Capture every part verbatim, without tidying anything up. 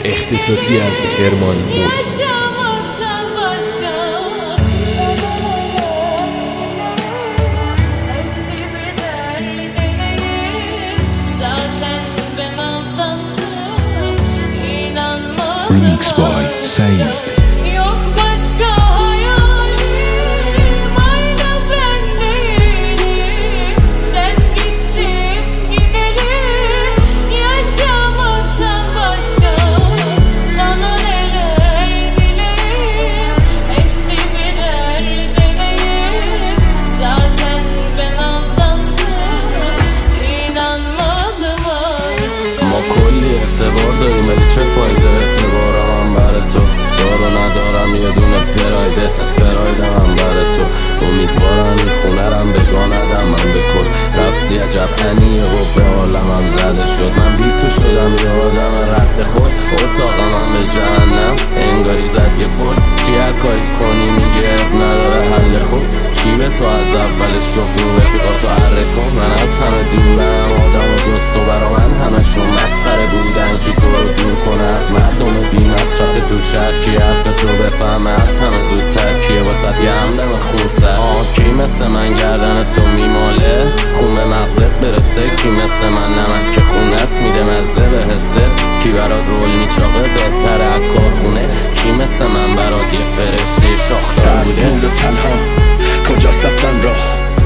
اختصاصی از هرمان مول. Remix by Said. اعتبار داریم ولی چه فایده اعتبارم هم بر تو دارو ندارم یه دونه پرایده پرایدم هم بر تو امیدوارم این خونه رم بگاندم من بکن رفتی عجب انیه و به عالم هم زده شد من بی تو شدم یه آدم رد خود اتاقم هم به جهنم انگاری زد یه پل چی هر کاری کنی میگه نداره حل خود کی به تو از اولش گفت رو رفیقاتو حره کن من از همه دورم آدم و جز تو برا من همشون مسخره بودن کی تو رو دور کنه از مردم بی مصرف تو شهر کی حرف تو بفهمه از همه زودتر کیه واسد یه همدم خونسر آه کی مثل من گردن تو میماله خون به مغزت برسه کی مثل من نمک که خون است میده مزه به حسه کی برات رول میچاقه بهتر از کارخونه کی مثل من برات یه فرشته شاختر بوده تنها کجاست اصلا راه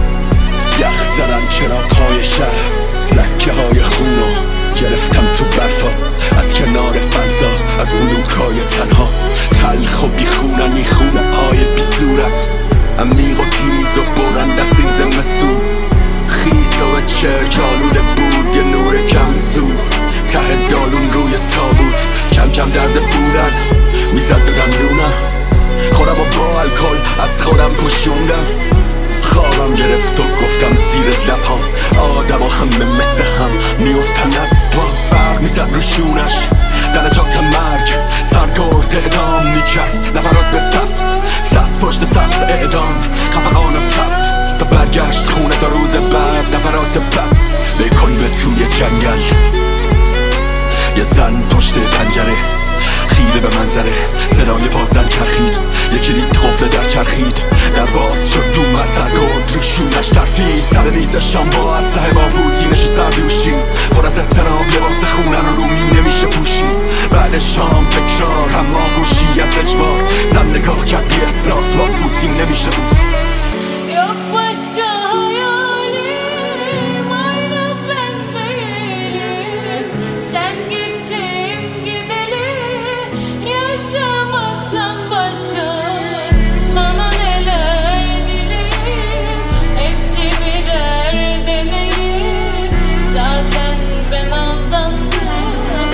یخ زدن چراغ‌های شهر لکه های خونو گرفتم تو برفا از کنار فضا از بلوک‌های تنها تلخ و بیخونن این خونه های بی صورت عمیق و تیز و برند از این زمستون خیز و چرک آلوده بود یه نور کم زور ته دالون روی تابوت کم کم درد بودن میزد به دندونم خودم و با الکل از خودم پوشوندم خوابم گرفت و گفتم زیر لبهام آدم و همه مثل هم میفتن از با برق میزد روشونش درجات مرگ سرگرد اعدام میکرد نفرات به صف صف پشت صف اعدام خفقان و تب تا برگشت خونه تا روز بعد نفرات بد بیکن به توی جنگل یه زن پشت پنجره خیره به منظره صدای بازن چرخید یکی دید قفل در چرخید در باز شد اومد سرگرد روشونش ترفید سر ریزشان با اسلحه با پوتینش و سردوشی پر از استراب لباس خونه رو رومی نمیشه پوشید بعد شام تکرار اما گوشی از اجبار زن نگاه کرد بی احساس با پوتین نمیشه دوست yok başka hayalim aynı ben değilim sen gittin gideli yaşamaktan başka sana neler dileyim hepsi birer deneyim zaten ben aldandım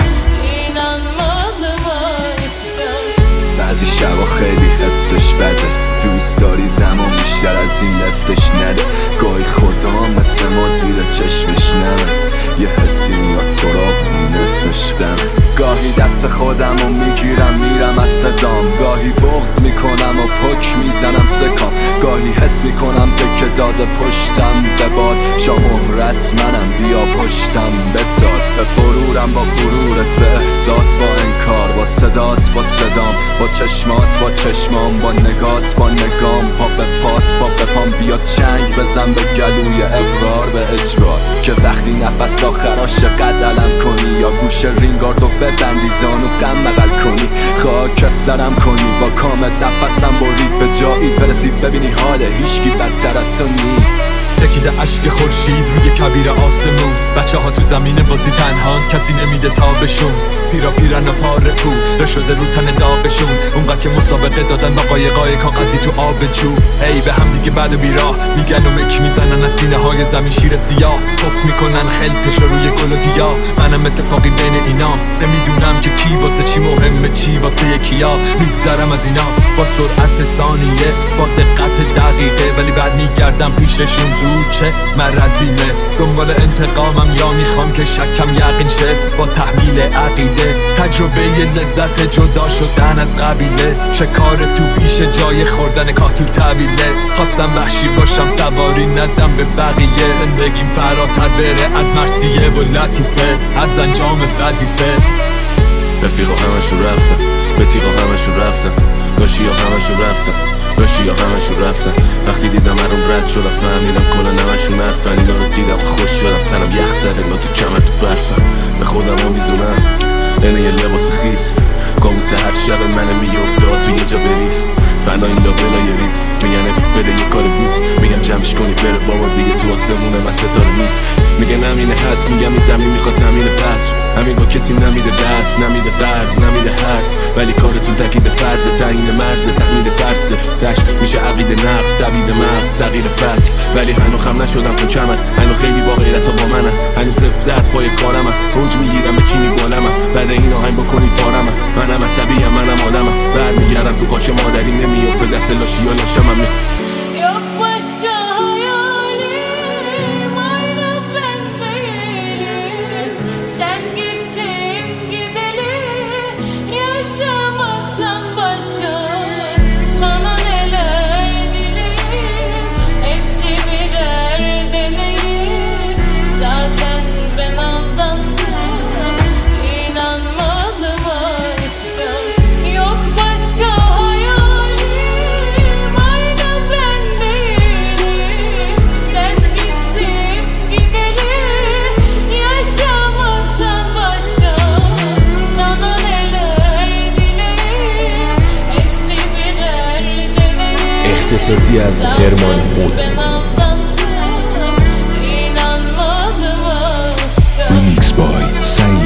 inanmadım aşka بعضی شبا خیلی حسش بده دوست داری زمان بیشتر از این لفتش نده گاهی خدا مثل ما زیر چشمش نمه یه حسی میاد سراغ این اسمش غمه گاهی دست خودم رو میگیرم میرم از صدام گاهی بغض میکنم و پک میزنم سکام گاهی حس میکنم تکه داده پشتم به باد شامهرت منم بیا پشتم بتاز به غرورم با غرورت به احساس با انکار با صدات با صدام با چشمات با چشمام با نگات با نگام پا به پات پا به پام بیا چنگ بزن به گلوی اقرار به اجبار که وقتی نفس آخراش قدلم کنی یا گوش رینگاردو ببندی زانو غم بغل کنی خاک سرم کنی با کامت نفسم برید به جایی برسی ببینی حال هیچکی بدتر از تو نی تکیده اشک خورشید روی کبیر آسمون بچه ها تو زمین بازی تنها کسی نمیده تابشون پیرا پیرن و پاره پو شده رو تن داغشون اونقدر که مسابقه دادن با قایقای کاغذی تو آب جو ای به هم دیگه بعد و بیراه میگن و مک میزنن از سینه های زمین شیر سیاه پف میکنن خلطش روی گل و گیاه منم اتفاقی بین اینام نمیدونم که کی واسه چی مهمه چی واسه یکیا میگذرم از اینا با سرعت ثانیه با دقت دقیقه ولی بعد میگردم پیششون زود چه مرزیمه دنبال انتقامم یا میخوام که شکم یقین شه با تحمیل عقیده تجربه لذت جدا شدن از قبیله شکار تو بیش جای خوردن کاه تو طویله خواستم وحشی باشم سواری ندم به بقیه زندگیم فراتر بره از مرسیه و لطیفه از انجام وظیفه رفیقا همشون رفتن، بتیقا همشون رفتن، داشیا همشون رفتن، داشیا همشون رفتن. وقتی دیدم هرون رد شدم فهمیدم کلا نمشون حرفن. اینا رو دیدم خوش شدم، تنم یخ زده با تو کمر تو برفن. به خودم رو میزونم اینه یه لباس خیس، کابوس هر شب من میفته تو یه جا بریز. فنا این لابلا یه ریز میگن ابیک بده یه کار بیست، میگم جمعش کنی بره بابا دیگه تو آسمونه من ستاره نیست. میگن همینه هست، میگم این زمین میخواد تمین پس، همین با کسی نمیده دست، نمیده قرض، نمیده هرس، ولی کارتون تکیده فرض، تعیین مرز، تحمیل ترسه، تش میشه عقیده نقص، تبیید مغز، تغییر فصل. ولی هنو خم نشدم تو کمت، هنو خیلی با غیرت با منم، هنو صفر درد پای کارمم، روج میگیرم چینی بالمم، بعد این آهنگ بکنید پارمم. منم عصبیم، منم آدمم، برمیگردم تو خاک مادری، نمیافته دست لاشی یا لاشمم. Yok başka hayalim, aynı ben değilim. Sen gittin gideli, yaşamaktan başka sana neler dileyim. Hepsi birer deneyim. Zaten ben aldandım, inanmadım aşka. Yok başka hayalim, aynı ben değilim. Sen gittin gideli, yaşamaktan başka sana neler dileyim. Hepsi birer deneyim. اختصاصی از هرمان مود. Ben aldandım, inanmadım aşka. Remix by Said